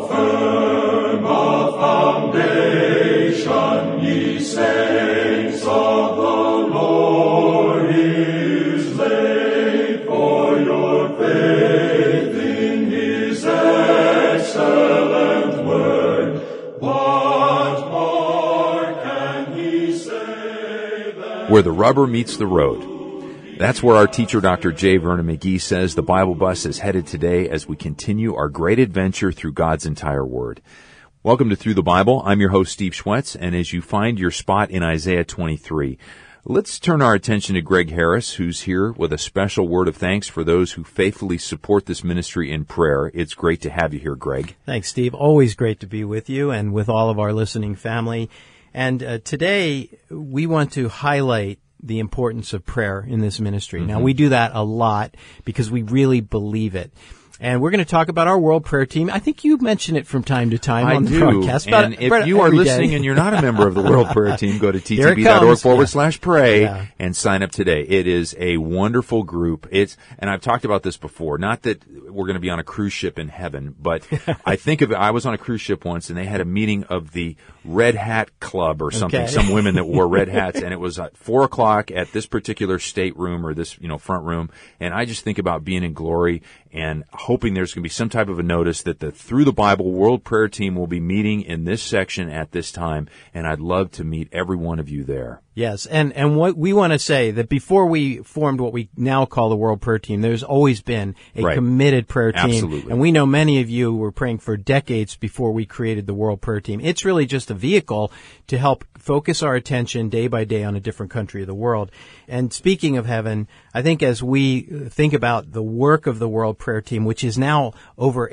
firm a foundation, ye saints of the Lord, is laid, for your faith in his excellent word. What more can he say than Where the rubber meets the road. That's where our teacher, Dr. J. Vernon McGee, says the Bible bus is headed today as we continue our great adventure through God's entire Word. Welcome to Through the Bible. I'm your host, Steve Schwetz, and as you find your spot in Isaiah 23, let's turn our attention to Greg Harris, who's here with a special word of thanks for those who faithfully support this ministry in prayer. It's great to have you here, Greg. Thanks, Steve. Always great to be with you and with all of our listening family. And today we want to highlight the importance of prayer in this ministry. Mm-hmm. Now, we do that a lot because we really believe it. And we're going to talk about our World Prayer Team. I think you mention it from time to time on the broadcast. And if you are listening and you're not a member of the World Prayer Team, go to ttb.org/pray and sign up today. It is a wonderful group. And I've talked about this before, not that we're going to be on a cruise ship in heaven, but I think of it, I was on a cruise ship once and they had a meeting of the Red Hat Club or something, some women that wore red hats, and it was at 4:00 at this particular stateroom or this, front room. And I just think about being in glory and hoping there's going to be some type of a notice that the Through the Bible World Prayer Team will be meeting in this section at this time, and I'd love to meet every one of you there. Yes, and what we want to say that before we formed what we now call the World Prayer Team, there's always been a committed prayer team. Absolutely. And we know many of you were praying for decades before we created the World Prayer Team. It's really just a vehicle to help focus our attention day by day on a different country of the world. And speaking of heaven, I think as we think about the work of the World Prayer Team, which is now over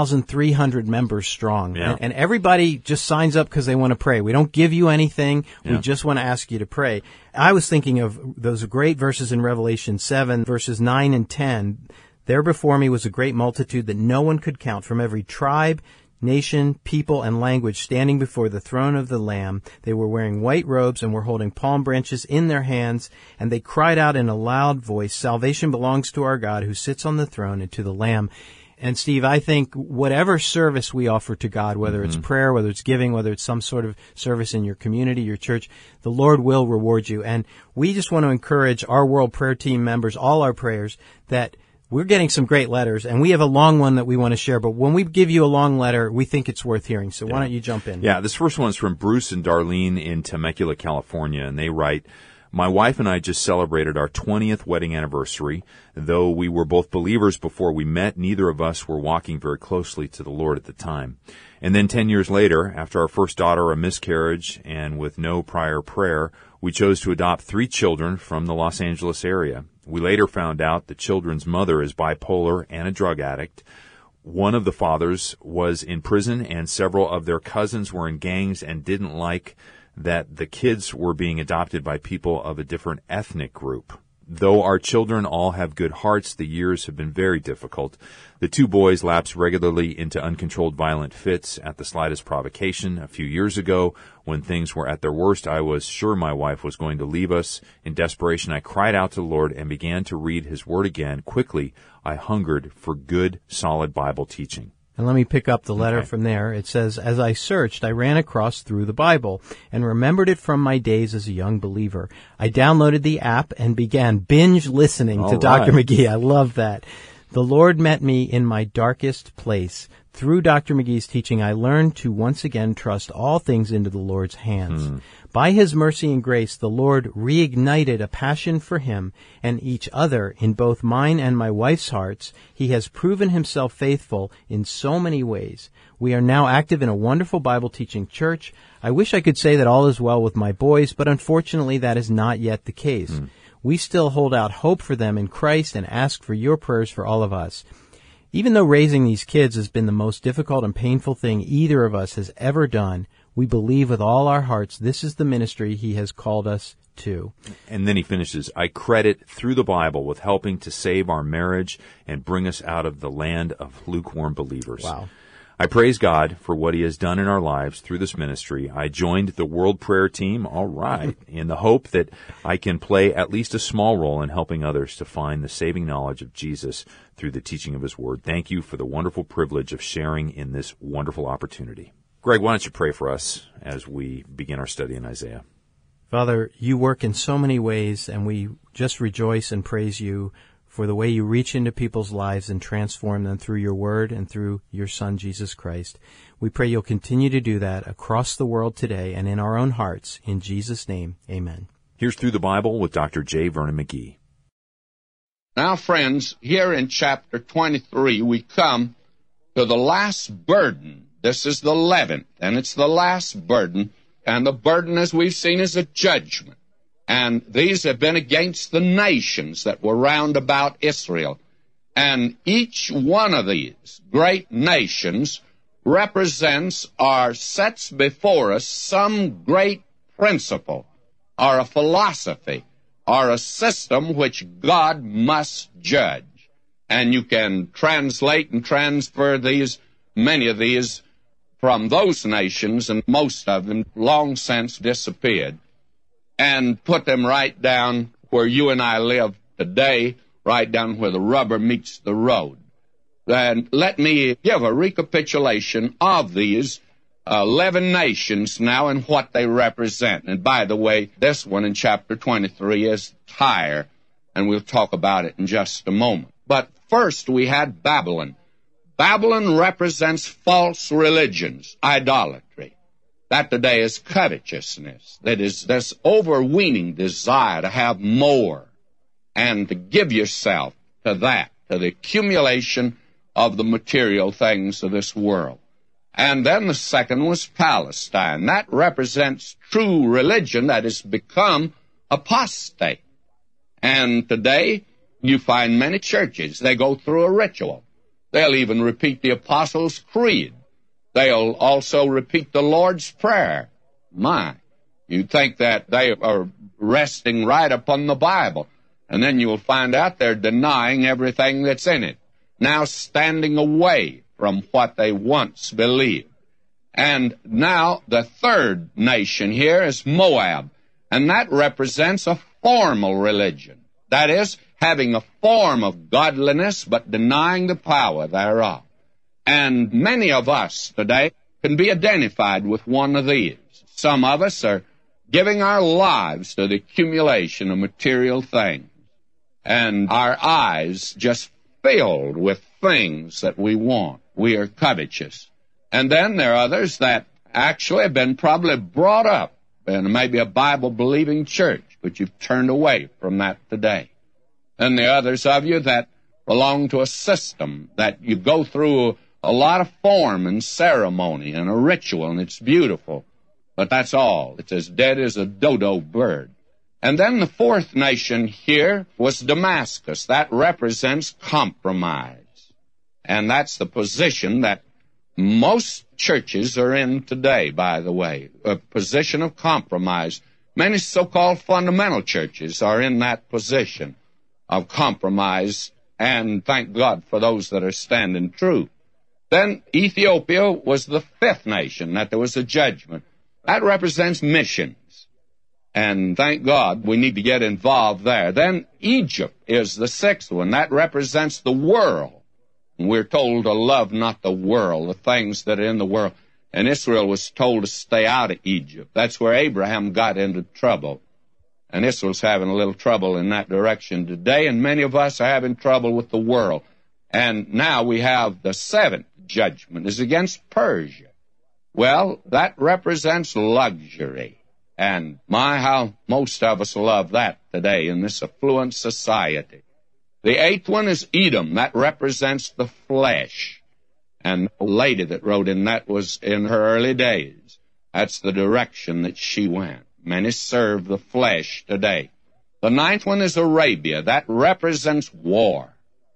8,300 members strong, and everybody just signs up because they want to pray. We don't give you anything. We just want to ask you to pray. I was thinking of those great verses in Revelation 7, verses 9 and 10. There before me was a great multitude that no one could count, from every tribe, nation, people, and language, standing before the throne of the Lamb. They were wearing white robes and were holding palm branches in their hands, and they cried out in a loud voice, "Salvation belongs to our God who sits on the throne and to the Lamb." And Steve, I think whatever service we offer to God, whether it's prayer, whether it's giving, whether it's some sort of service in your community, your church, the Lord will reward you. And we just want to encourage our World Prayer Team members, all our prayers, that we're getting some great letters, and we have a long one that we want to share. But when we give you a long letter, we think it's worth hearing. So why don't you jump in? Yeah, this first one is from Bruce and Darlene in Temecula, California, and they write, "My wife and I just celebrated our 20th wedding anniversary. Though we were both believers before we met, neither of us were walking very closely to the Lord at the time. And then 10 years later, after our first daughter, a miscarriage, and with no prior prayer, we chose to adopt 3 children from the Los Angeles area. We later found out the children's mother is bipolar and a drug addict. One of the fathers was in prison, and several of their cousins were in gangs and didn't like that the kids were being adopted by people of a different ethnic group. Though our children all have good hearts, the years have been very difficult. The 2 boys lapse regularly into uncontrolled violent fits at the slightest provocation. A few years ago, when things were at their worst, I was sure my wife was going to leave us. In desperation, I cried out to the Lord and began to read His Word again. Quickly, I hungered for good, solid Bible teaching." And let me pick up the letter from there. It says, "As I searched, I ran across Through the Bible and remembered it from my days as a young believer. I downloaded the app and began binge listening to Dr. McGee." I love that. "The Lord met me in my darkest place. Through Dr. McGee's teaching, I learned to once again trust all things into the Lord's hands. By His mercy and grace, the Lord reignited a passion for Him and each other in both mine and my wife's hearts. He has proven Himself faithful in so many ways. We are now active in a wonderful Bible teaching church. I wish I could say that all is well with my boys, but unfortunately that is not yet the case. We still hold out hope for them in Christ and ask for your prayers for all of us. Even though raising these kids has been the most difficult and painful thing either of us has ever done, we believe with all our hearts this is the ministry He has called us to." And then he finishes, "I credit Through the Bible with helping to save our marriage and bring us out of the land of lukewarm believers." Wow. I praise God for what He has done in our lives through this ministry. I joined the World Prayer Team, all right, in the hope that I can play at least a small role in helping others to find the saving knowledge of Jesus through the teaching of His Word. Thank you for the wonderful privilege of sharing in this wonderful opportunity. Greg, why don't you pray for us as we begin our study in Isaiah? Father, you work in so many ways, and we just rejoice and praise you for the way you reach into people's lives and transform them through your word and through your Son, Jesus Christ. We pray you'll continue to do that across the world today and in our own hearts. In Jesus' name, amen. Here's Through the Bible with Dr. J. Vernon McGee. Now, friends, here in chapter 23, we come to the last burden. This is the 11th, and it's the last burden. And the burden, as we've seen, is a judgment. And these have been against the nations that were round about Israel. And each one of these great nations represents or sets before us some great principle or a philosophy or a system which God must judge. And you can translate and transfer these, many of these, from those nations, and most of them long since disappeared, and put them right down where you and I live today, right down where the rubber meets the road. And let me give a recapitulation of these 11 nations now and what they represent. And by the way, this one in chapter 23 is Tyre, and we'll talk about it in just a moment. But first we had Babylon. Babylon represents false religions, idolatry. That today is covetousness. That is this overweening desire to have more and to give yourself to that, to the accumulation of the material things of this world. And then the second was Palestine. That represents true religion that has become apostate. And today you find many churches, they go through a ritual. They'll even repeat the Apostles' Creed. They'll also repeat the Lord's Prayer. My, you'd think that they are resting right upon the Bible. And then you'll find out they're denying everything that's in it, now standing away from what they once believed. And now the third nation here is Moab, and that represents a formal religion. That is, having a form of godliness but denying the power thereof. And many of us today can be identified with one of these. Some of us are giving our lives to the accumulation of material things, and our eyes just filled with things that we want. We are covetous. And then there are others that actually have been probably brought up in maybe a Bible-believing church, but you've turned away from that today. And the others of you that belong to a system that you go through a lot of form and ceremony and a ritual, and it's beautiful, but that's all. It's as dead as a dodo bird. And then the fourth nation here was Damascus. That represents compromise. And that's the position that most churches are in today, by the way, a position of compromise. Many so-called fundamental churches are in that position of compromise, and thank God for those that are standing true. Then Ethiopia was the fifth nation, that there was a judgment. That represents missions, and thank God we need to get involved there. Then Egypt is the sixth one. That represents the world. And we're told to love not the world, the things that are in the world. And Israel was told to stay out of Egypt. That's where Abraham got into trouble. And Israel's having a little trouble in that direction today, and many of us are having trouble with the world. And now we have the seventh judgment is against Persia. Well, that represents luxury. And my, how most of us love that today in this affluent society. The eighth one is Edom. That represents the flesh. And the lady that wrote in that was in her early days. That's the direction that she went. Many serve the flesh today. The ninth one is Arabia. That represents war.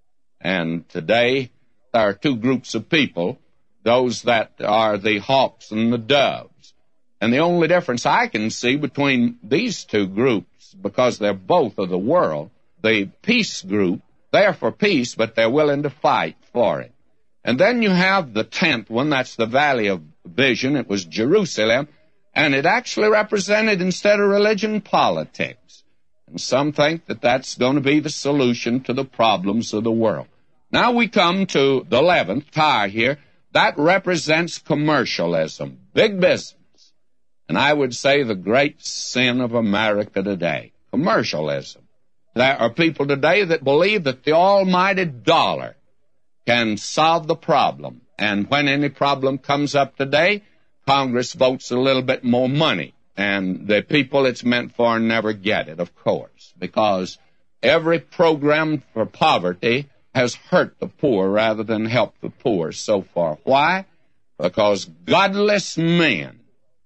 And today there are two groups of people, those that are the hawks and the doves. And the only difference I can see between these two groups, because they're both of the world, the peace group, they're for peace, but they're willing to fight for it. And then you have the 10th one, that's the Valley of Vision. It was Jerusalem, and it actually represented, instead of religion, politics. And some think that that's going to be the solution to the problems of the world. Now we come to the 11th, Tyre here. That represents commercialism, big business. And I would say the great sin of America today, commercialism. There are people today that believe that the almighty dollar can solve the problem. And when any problem comes up today, Congress votes a little bit more money. And the people it's meant for never get it, of course, because every program for poverty has hurt the poor rather than helped the poor so far. Why? Because godless men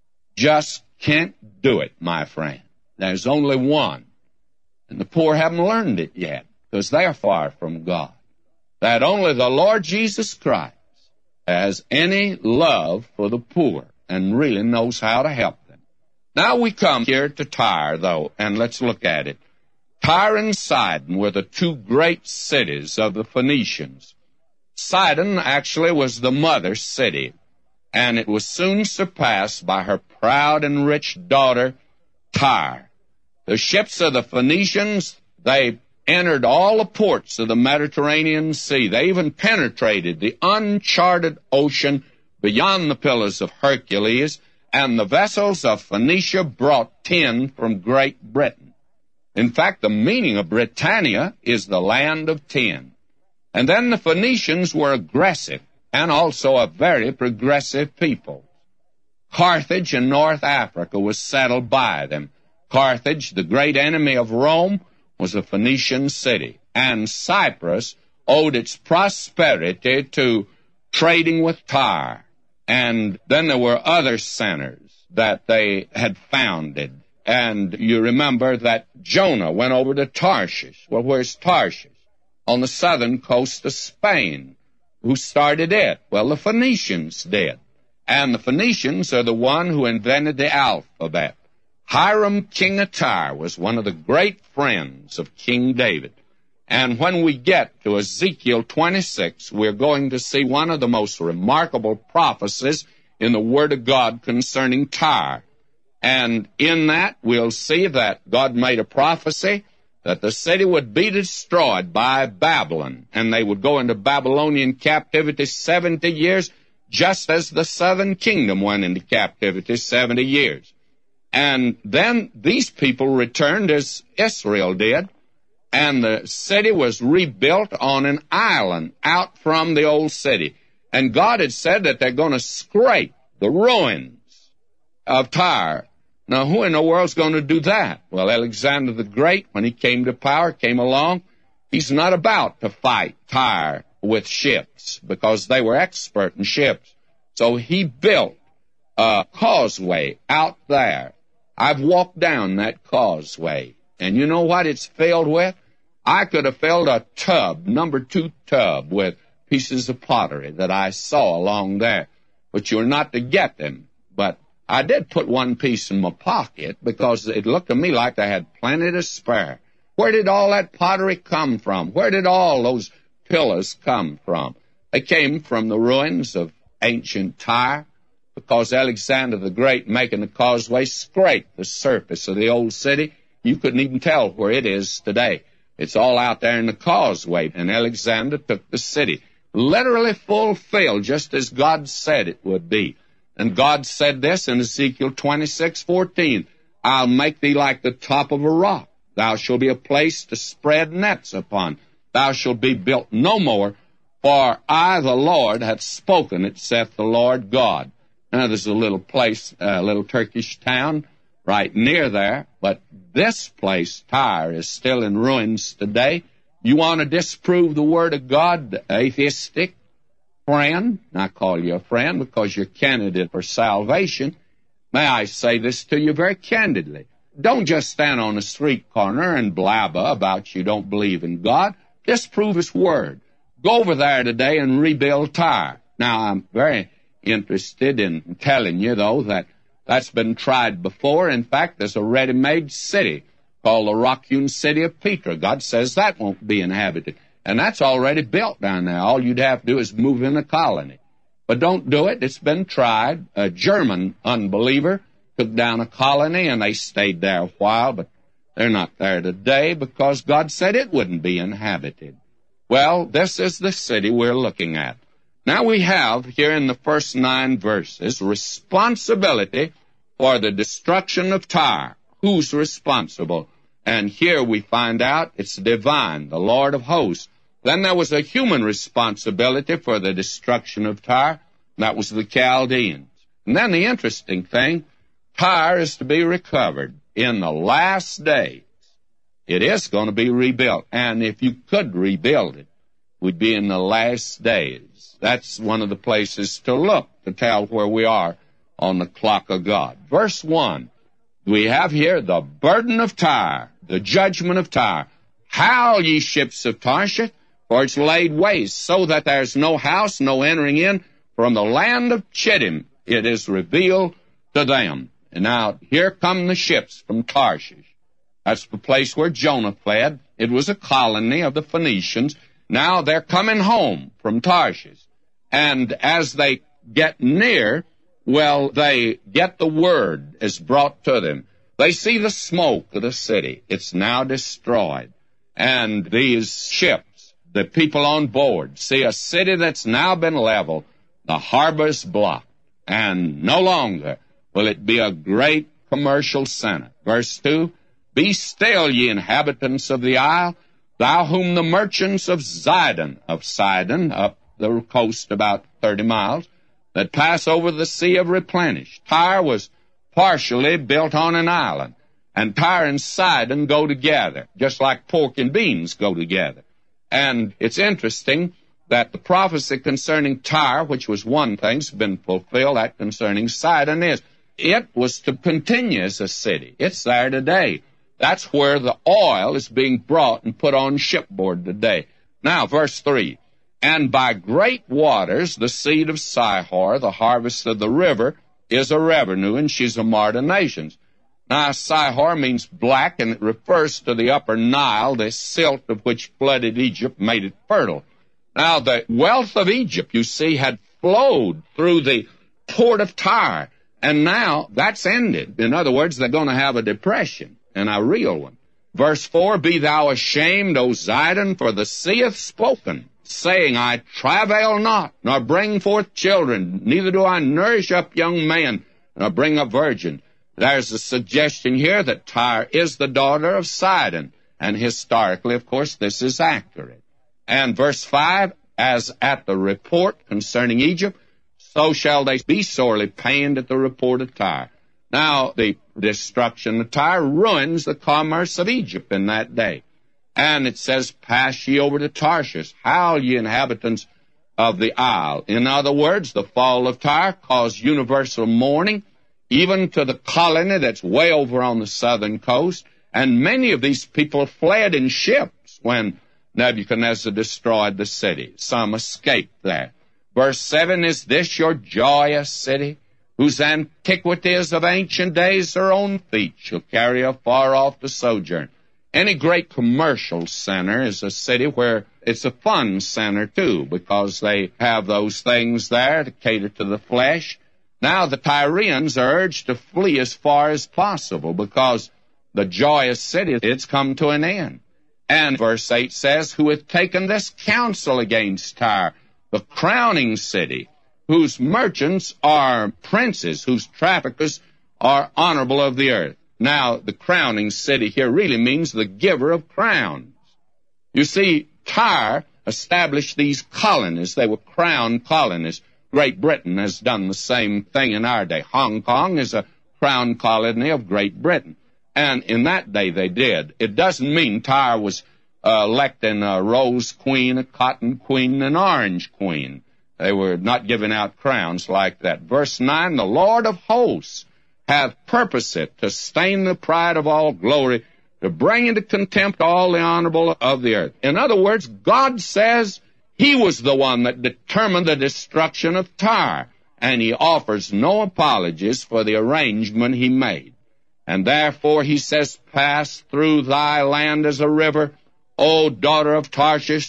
just can't do it, my friend. There's only one. And the poor haven't learned it yet, because they're far from God. That only the Lord Jesus Christ has any love for the poor and really knows how to help them. Now we come here to Tyre, though, and let's look at it. Tyre and Sidon were the two great cities of the Phoenicians. Sidon actually was the mother city, and it was soon surpassed by her proud and rich daughter, Tyre. The ships of the Phoenicians, they entered all the ports of the Mediterranean Sea. They even penetrated the uncharted ocean beyond the Pillars of Hercules, and the vessels of Phoenicia brought tin from Great Britain. In fact, the meaning of Britannia is the land of tin. And then the Phoenicians were aggressive and also a very progressive people. Carthage in North Africa was settled by them. Carthage, the great enemy of Rome, was a Phoenician city, and Cyprus owed its prosperity to trading with Tyre. And then there were other centers that they had founded. And you remember that Jonah went over to Tarshish. Well, where's Tarshish? On the southern coast of Spain. Who started it? Well, the Phoenicians did. And the Phoenicians are the one who invented the alphabet. Hiram, king of Tyre, was one of the great friends of King David. And when we get to Ezekiel 26, we're going to see one of the most remarkable prophecies in the Word of God concerning Tyre. And in that, we'll see that God made a prophecy that the city would be destroyed by Babylon, and they would go into Babylonian captivity 70 years, just as the southern kingdom went into captivity 70 years. And then these people returned as Israel did, and the city was rebuilt on an island out from the old city. And God had said that they're going to scrape the ruins of Tyre. Now, who in the world's going to do that? Well, Alexander the Great, when he came to power, came along. He's not about to fight Tyre with ships, because they were expert in ships. So he built a causeway out there. I've walked down that causeway, and you know what it's filled with? I could have filled a tub, number 2 tub, with pieces of pottery that I saw along there. But you're not to get them. But I did put one piece in my pocket because it looked to me like they had plenty to spare. Where did all that pottery come from? Where did all those pillars come from? They came from the ruins of ancient Tyre, because Alexander the Great, making the causeway, scraped the surface of the old city. You couldn't even tell where it is today. It's all out there in the causeway, and Alexander took the city. Literally fulfilled, just as God said it would be. And God said this in Ezekiel 26:14, I'll make thee like the top of a rock. Thou shalt be a place to spread nets upon. Thou shalt be built no more, for I, the Lord, have spoken it, saith the Lord God. Now, there's a little place, a little Turkish town right near there, but this place, Tyre, is still in ruins today. You want to disprove the Word of God, the atheistic friend, and I call you a friend because you're a candidate for salvation, may I say this to you very candidly. Don't just stand on a street corner and blabber about you don't believe in God. Disprove His Word. Go over there today and rebuild Tyre. Now, I'm very interested in telling you, though, that that's been tried before. In fact, there's a ready-made city called the rock-hewn city of Petra. God says that won't be inhabited. And that's already built down there. All you'd have to do is move in a colony. But don't do it. It's been tried. A German unbeliever took down a colony, and they stayed there a while, but they're not there today because God said it wouldn't be inhabited. Well, this is the city we're looking at. Now we have here in the first 9 verses responsibility for the destruction of Tyre. Who's responsible? And here we find out it's divine, the Lord of hosts. Then there was a human responsibility for the destruction of Tyre. That was the Chaldeans. And then the interesting thing, Tyre is to be recovered in the last days. It is going to be rebuilt. And if you could rebuild it, we'd be in the last days. That's one of the places to look to tell where we are on the clock of God. Verse 1, we have here the burden of Tyre, the judgment of Tyre. Howl, ye ships of Tarshish, for it's laid waste, so that there's no house, no entering in. From the land of Chittim it is revealed to them. And now here come the ships from Tarshish. That's the place where Jonah fled. It was a colony of the Phoenicians. Now they're coming home from Tarshish. And as they get near, well, they get the word is brought to them. They see the smoke of the city. It's now destroyed. And these ships, the people on board, see a city that's now been leveled. The harbor's blocked. And no longer will it be a great commercial center. Verse 2, be still, ye inhabitants of the isle, thou whom the merchants of Sidon, up the coast about 30 miles, that pass over the sea of replenish. Tyre was partially built on an island, and Tyre and Sidon go together, just like pork and beans go together. And it's interesting that the prophecy concerning Tyre, which was one thing, has been fulfilled. That concerning Sidon is, it was to continue as a city. It's there today. That's where the oil is being brought and put on shipboard today. Now, verse 3, and by great waters, the seed of Sihor, the harvest of the river, is a revenue, and she's a mar to nations. Now, Sihor means black, and it refers to the upper Nile, the silt of which flooded Egypt, made it fertile. Now, the wealth of Egypt, you see, had flowed through the port of Tyre, and now that's ended. In other words, they're going to have a depression, and a real one. Verse 4, be thou ashamed, O Zidon, for the sea hath spoken, saying, I travail not, nor bring forth children, neither do I nourish up young men, nor bring up virgin. There's a suggestion here that Tyre is the daughter of Sidon, and historically, of course, this is accurate. And verse 5, as at the report concerning Egypt, so shall they be sorely pained at the report of Tyre. Now, the destruction of Tyre ruins the commerce of Egypt in that day. And it says, pass ye over to Tarshish, howl ye inhabitants of the isle. In other words, the fall of Tyre caused universal mourning, even to the colony that's way over on the southern coast. And many of these people fled in ships when Nebuchadnezzar destroyed the city. Some escaped there. Verse 7, is this your joyous city, whose antiquities of ancient days her own feet shall carry afar off to sojourn? Any great commercial center is a city where it's a fun center, too, because they have those things there to cater to the flesh. Now the Tyrians are urged to flee as far as possible because the joyous city, it's come to an end. And verse 8 says, who hath taken this counsel against Tyre, the crowning city, whose merchants are princes, whose traffickers are honorable of the earth. Now, the crowning city here really means the giver of crowns. You see, Tyre established these colonies. They were crown colonies. Great Britain has done the same thing in our day. Hong Kong is a crown colony of Great Britain. And in that day they did. It doesn't mean Tyre was electing a rose queen, a cotton queen, an orange queen. They were not giving out crowns like that. Verse 9, the Lord of hosts hath purposed to stain the pride of all glory, to bring into contempt all the honorable of the earth. In other words, God says he was the one that determined the destruction of Tyre, and he offers no apologies for the arrangement he made. And therefore he says, pass through thy land as a river, O daughter of Tarshish,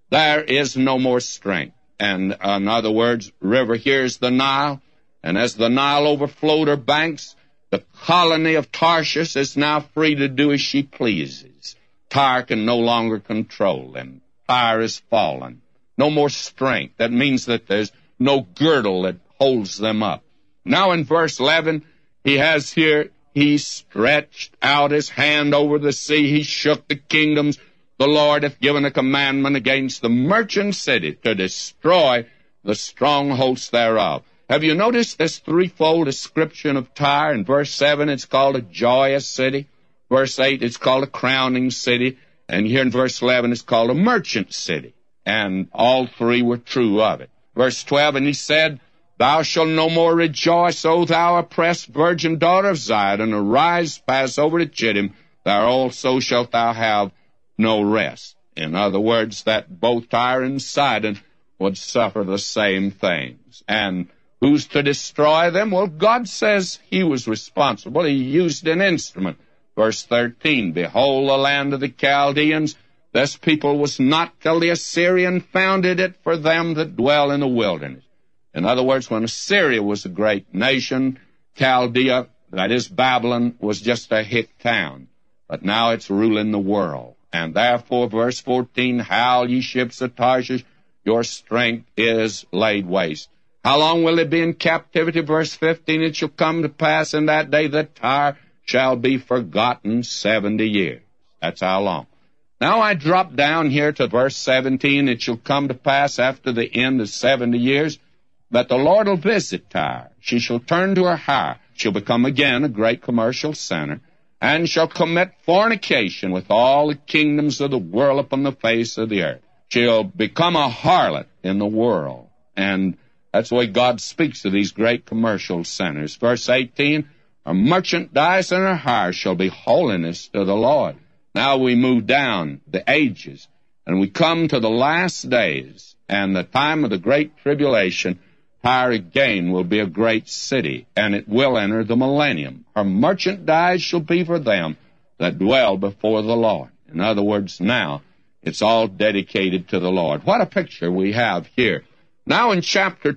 there is no more strength. And in other words, river, here's the Nile, and as the Nile overflowed her banks, the colony of Tarshish is now free to do as she pleases. Tyre can no longer control them. Tyre is fallen. No more strength. That means that there's no girdle that holds them up. Now in verse 11, he has here, he stretched out his hand over the sea. He shook the kingdoms. The Lord hath given a commandment against the merchant city to destroy the strongholds thereof. Have you noticed this threefold description of Tyre? In verse 7, it's called a joyous city. Verse 8, it's called a crowning city. And here in verse 11, it's called a merchant city. And all three were true of it. Verse 12, and he said, Thou shalt no more rejoice, O thou oppressed virgin daughter of Zion. Arise, pass over to Chittim. There also shalt thou have no rest. In other words, that both Tyre and Sidon would suffer the same things. And who's to destroy them? Well, God says he was responsible. He used an instrument. Verse 13, Behold, the land of the Chaldeans. This people was not till the Assyrian founded it for them that dwell in the wilderness. In other words, when Assyria was a great nation, Chaldea, that is Babylon, was just a hick town. But now it's ruling the world. And therefore, verse 14, Howl, ye ships of Tarshish, your strength is laid waste. How long will it be in captivity? Verse 15, It shall come to pass in that day that Tyre shall be forgotten 70 years. That's how long. Now I drop down here to verse 17. It shall come to pass after the end of 70 years that the Lord will visit Tyre. She shall turn to her hire. She'll become again a great commercial center, and shall commit fornication with all the kingdoms of the world upon the face of the earth. She'll become a harlot in the world. And that's the way God speaks to these great commercial centers. Verse 18, Her merchandise and her hire shall be holiness to the Lord. Now we move down the ages, and we come to the last days, and the time of the great tribulation. Tyre again will be a great city, and it will enter the millennium. Her merchandise shall be for them that dwell before the Lord. In other words, now it's all dedicated to the Lord. What a picture we have here. Now in chapter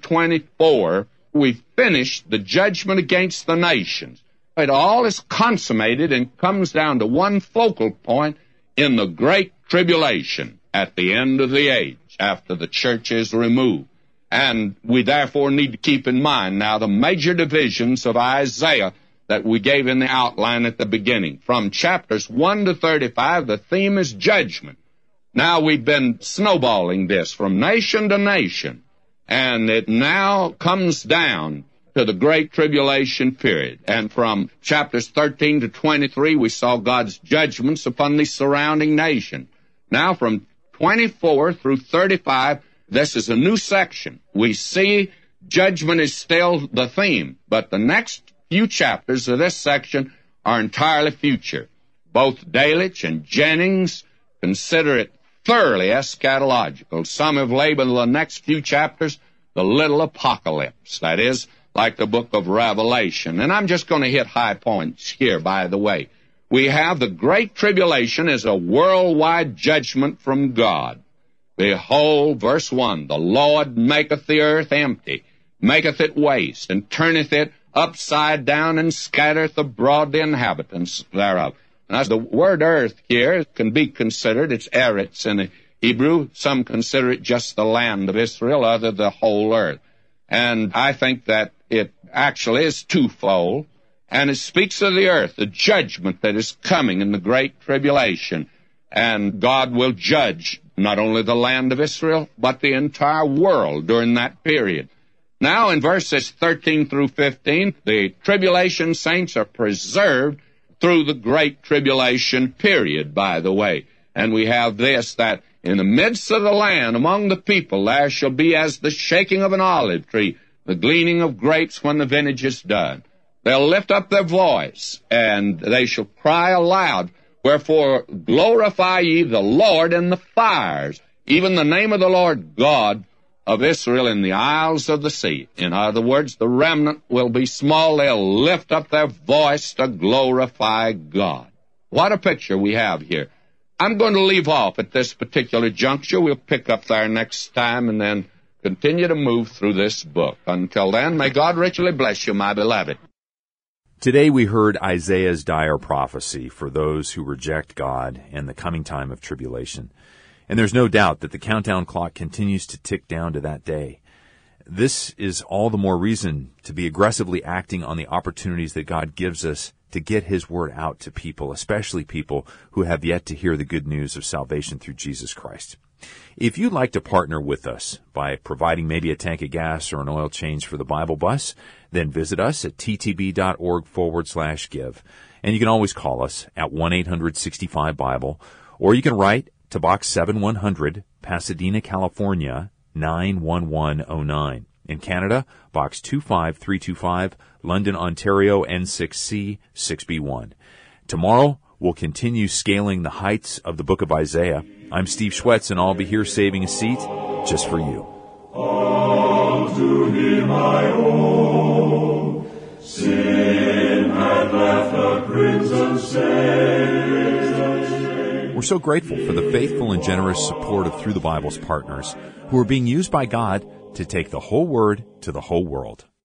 24, we finished the judgment against the nations. It all is consummated and comes down to one focal point in the great tribulation at the end of the age, after the church is removed. And we therefore need to keep in mind now the major divisions of Isaiah that we gave in the outline at the beginning. From chapters 1 to 35, the theme is judgment. Now we've been snowballing this from nation to nation, and it now comes down to the Great Tribulation period. And from chapters 13 to 23, we saw God's judgments upon the surrounding nation. Now from 24 through 35, this is a new section. We see judgment is still the theme, but the next few chapters of this section are entirely future. Both Delitzsch and Jennings consider it thoroughly eschatological. Some have labeled the next few chapters the little apocalypse, that is, like the book of Revelation. And I'm just going to hit high points here, by the way. We have the Great Tribulation as a worldwide judgment from God. Behold, verse 1, The Lord maketh the earth empty, maketh it waste, and turneth it upside down, and scattereth abroad the inhabitants thereof. Now, the word earth here can be considered, it's eretz in the Hebrew. Some consider it just the land of Israel, other the whole earth. And I think that it actually is twofold, and it speaks of the earth, the judgment that is coming in the Great Tribulation. And God will judge not only the land of Israel, but the entire world during that period. Now, in verses 13 through 15, the tribulation saints are preserved through the Great Tribulation period, by the way. And we have this, that in the midst of the land, among the people, there shall be as the shaking of an olive tree, the gleaning of grapes when the vintage is done. They'll lift up their voice, and they shall cry aloud, Wherefore glorify ye the Lord in the fires, even the name of the Lord God of Israel in the isles of the sea. In other words, the remnant will be small. They'll lift up their voice to glorify God. What a picture we have here. I'm going to leave off at this particular juncture. We'll pick up there next time and then continue to move through this book. Until then, may God richly bless you, my beloved. Today we heard Isaiah's dire prophecy for those who reject God and the coming time of tribulation. And there's no doubt that the countdown clock continues to tick down to that day. This is all the more reason to be aggressively acting on the opportunities that God gives us to get His word out to people, especially people who have yet to hear the good news of salvation through Jesus Christ. If you'd like to partner with us by providing maybe a tank of gas or an oil change for the Bible bus, then visit us at ttb.org/give. And you can always call us at 1-800-65-BIBLE, or you can write to Box 7100, Pasadena, California, 91109. In Canada, Box 25325, London, Ontario, N6C 6B1. Tomorrow, we'll continue scaling the heights of the book of Isaiah. I'm Steve Schwetz, and I'll be here saving a seat just for you. Unto Him I owe, sin had left a crimson stain. We're so grateful for the faithful and generous support of Through the Bible's partners, who are being used by God to take the whole Word to the whole world.